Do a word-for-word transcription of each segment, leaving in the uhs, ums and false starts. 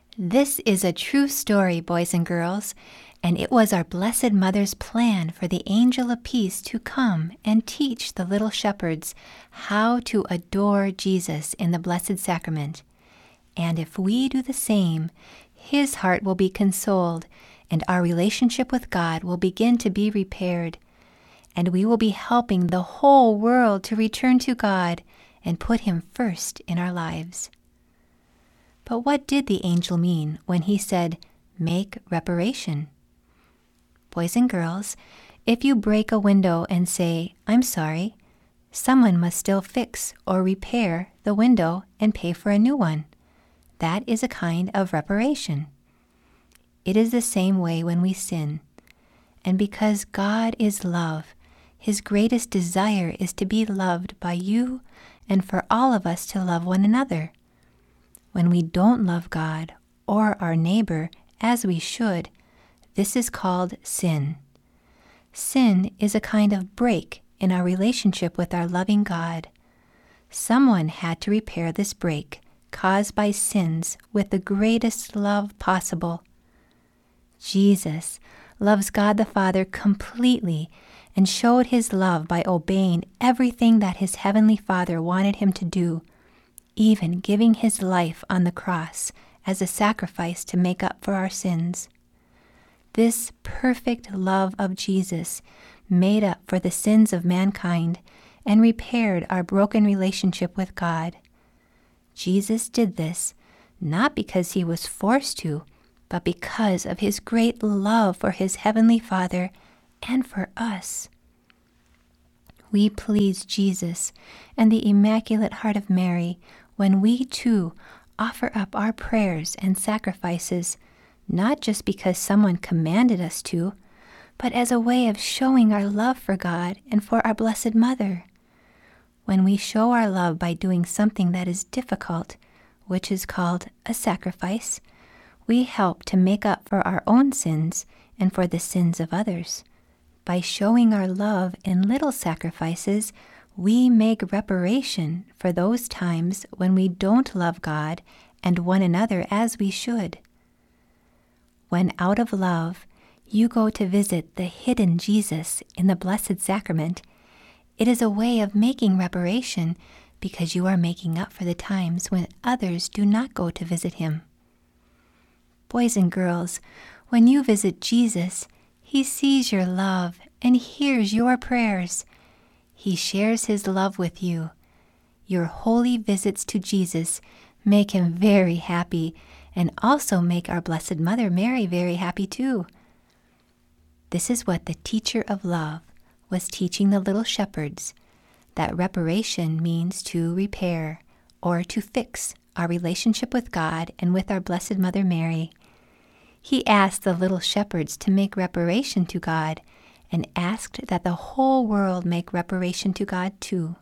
This is a true story, boys and girls, and it was our Blessed Mother's plan for the angel of peace to come and teach the little shepherds how to adore Jesus in the Blessed Sacrament. And if we do the same, His heart will be consoled, and our relationship with God will begin to be repaired, and we will be helping the whole world to return to God and put Him first in our lives. But what did the angel mean when he said, "Make reparation"? Boys and girls, if you break a window and say, "I'm sorry," someone must still fix or repair the window and pay for a new one. That is a kind of reparation. It is the same way when we sin. And because God is love, His greatest desire is to be loved by you and for all of us to love one another. When we don't love God or our neighbor as we should, this is called sin. Sin is a kind of break in our relationship with our loving God. Someone had to repair this break caused by sins with the greatest love possible. Jesus loves God the Father completely and showed His love by obeying everything that His Heavenly Father wanted Him to do, even giving His life on the cross as a sacrifice to make up for our sins. This perfect love of Jesus made up for the sins of mankind and repaired our broken relationship with God. Jesus did this not because He was forced to, but because of His great love for His Heavenly Father and for us. We please Jesus and the Immaculate Heart of Mary when we too offer up our prayers and sacrifices, not just because someone commanded us to, but as a way of showing our love for God and for our Blessed Mother. When we show our love by doing something that is difficult, which is called a sacrifice, we help to make up for our own sins and for the sins of others. By showing our love in little sacrifices, we make reparation for those times when we don't love God and one another as we should. When out of love, you go to visit the hidden Jesus in the Blessed Sacrament, it is a way of making reparation because you are making up for the times when others do not go to visit Him. Boys and girls, when you visit Jesus, He sees your love and hears your prayers. He shares His love with you. Your holy visits to Jesus make Him very happy and also make our Blessed Mother Mary very happy too. This is what the teacher of love was teaching the little shepherds, that reparation means to repair or to fix our relationship with God and with our Blessed Mother Mary. He asked the little shepherds to make reparation to God and asked that the whole world make reparation to God too.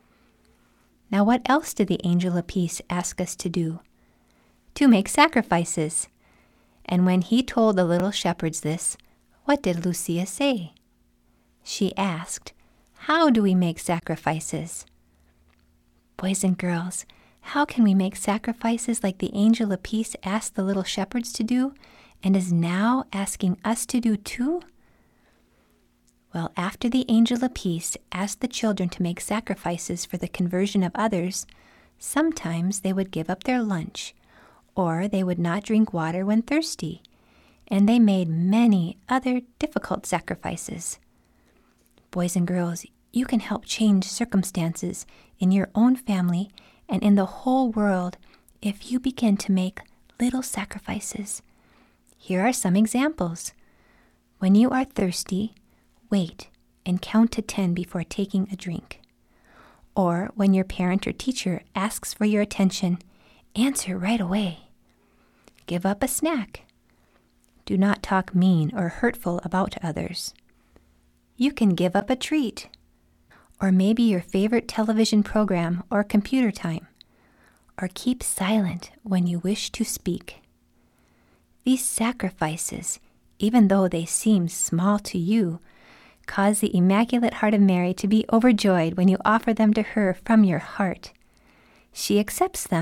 Now, what else did the angel of peace ask us to do? To make sacrifices. And when he told the little shepherds this, what did Lucia say? She asked, "How do we make sacrifices?" Boys and girls, how can we make sacrifices like the angel of peace asked the little shepherds to do and is now asking us to do too? Well, after the angel of peace asked the children to make sacrifices for the conversion of others, sometimes they would give up their lunch, or they would not drink water when thirsty, and they made many other difficult sacrifices. Boys and girls, you can help change circumstances in your own family and in the whole world if you begin to make little sacrifices. Here are some examples. When you are thirsty, wait and count to ten before taking a drink. Or when your parent or teacher asks for your attention, answer right away. Give up a snack. Do not talk mean or hurtful about others. You can give up a treat, or maybe your favorite television program or computer time, or keep silent when you wish to speak. These sacrifices, even though they seem small to you, cause the Immaculate Heart of Mary to be overjoyed when you offer them to her from your heart. She accepts them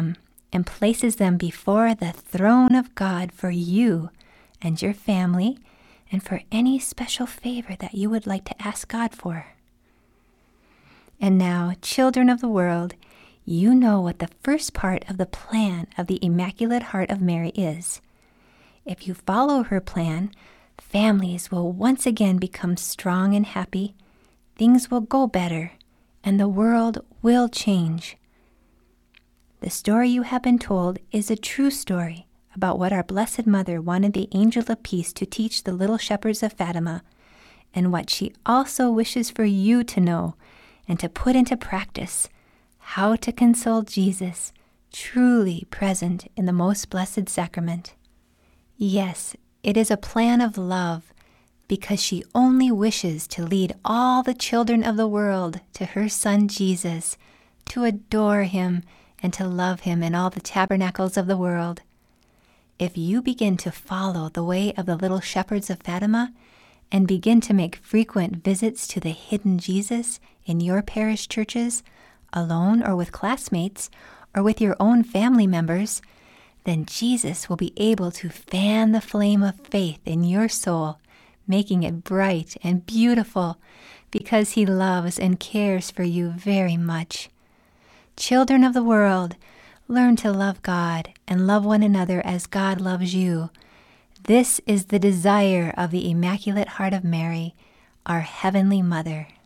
and places them before the throne of God for you and your family and for any special favor that you would like to ask God for. And now, children of the world, you know what the first part of the plan of the Immaculate Heart of Mary is. If you follow her plan, families will once again become strong and happy, things will go better, and the world will change. The story you have been told is a true story about what our Blessed Mother wanted the Angel of Peace to teach the little shepherds of Fatima, and what she also wishes for you to know and to put into practice, how to console Jesus, truly present in the Most Blessed Sacrament. Yes, it is a plan of love, because she only wishes to lead all the children of the world to her Son Jesus, to adore him and to love him in all the tabernacles of the world. If you begin to follow the way of the little shepherds of Fatima and begin to make frequent visits to the hidden Jesus in your parish churches, alone or with classmates, or with your own family members, then Jesus will be able to fan the flame of faith in your soul, making it bright and beautiful, because he loves and cares for you very much. Children of the world, learn to love God and love one another as God loves you. This is the desire of the Immaculate Heart of Mary, our Heavenly Mother.